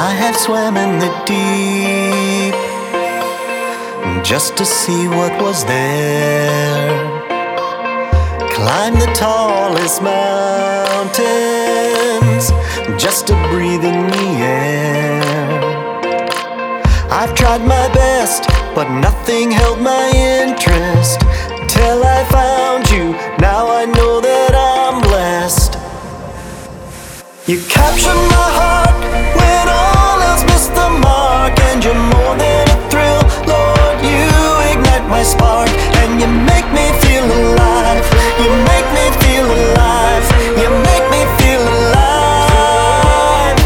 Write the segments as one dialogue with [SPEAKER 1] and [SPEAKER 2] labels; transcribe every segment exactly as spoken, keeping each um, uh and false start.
[SPEAKER 1] I have swam in the deep just to see what was there. Climbed the tallest mountains just to breathe in the air. I've tried my best, but nothing held my interest till I found you. Now I know that I'm blessed. You captured my heart when all else missed the mark, and you're more than a thrill, Lord. You ignite my spark, and you make me feel alive. You make me feel alive. You make me feel alive.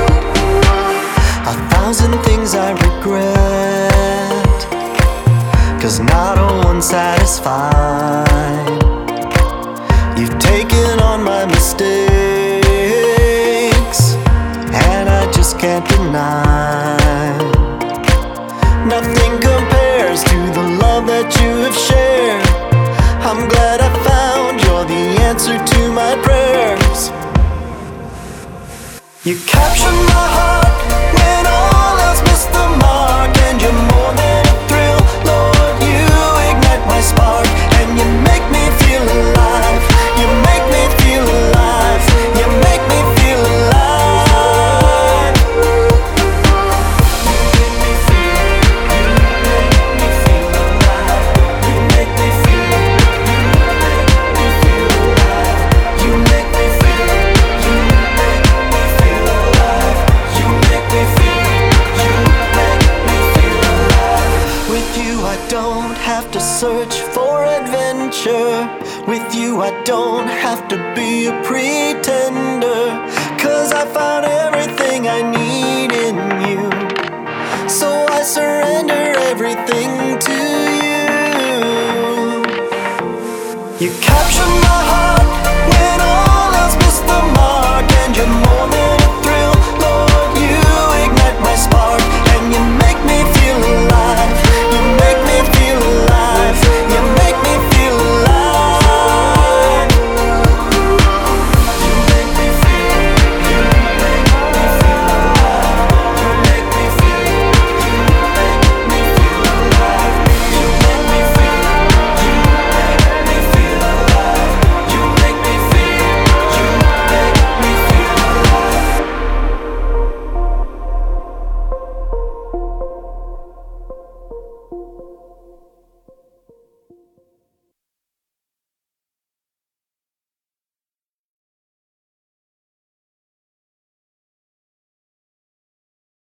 [SPEAKER 1] A thousand things I regret, 'cause not a one satisfied. You've taken on my mistakes, and I just can't deny. Nothing compares to the love that you have shared. I'm glad I found you're the answer to my prayers. You captured my heart when all else missed the mark, and you're more than a thrill, Lord. You ignite my spark, and you make me feel alive. You make me feel alive. You make me feel alive. You make me feel, you make me feel alive. You make me feel, you make me feel alive. You make me feel, you make me feel alive. You make me feel, you make me feel alive. With you I don't have to search for adventure. With you I don't have to be a pretender, 'cause I found everything I need in you. So I surrender everything to you. You capture my heart